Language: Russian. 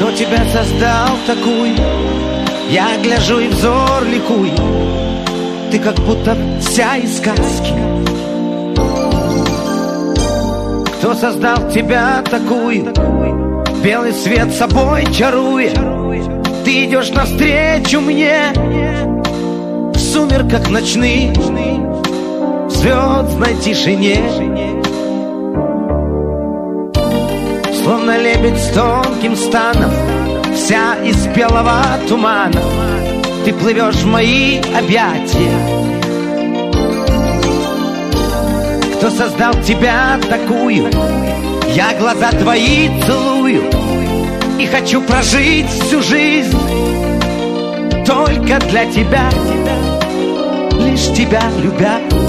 Кто тебя создал такую? Я гляжу и взор ликуй. Ты как будто вся из сказки. Кто создал тебя такую? Белый свет собой чаруя. Ты идешь навстречу мне в сумерках ночных, в звездной тишине. Словно лебедь с тонким станом, вся из белого тумана, ты плывешь в мои объятия. Кто создал тебя такую? Я глаза твои целую и хочу прожить всю жизнь только для тебя, лишь тебя любя.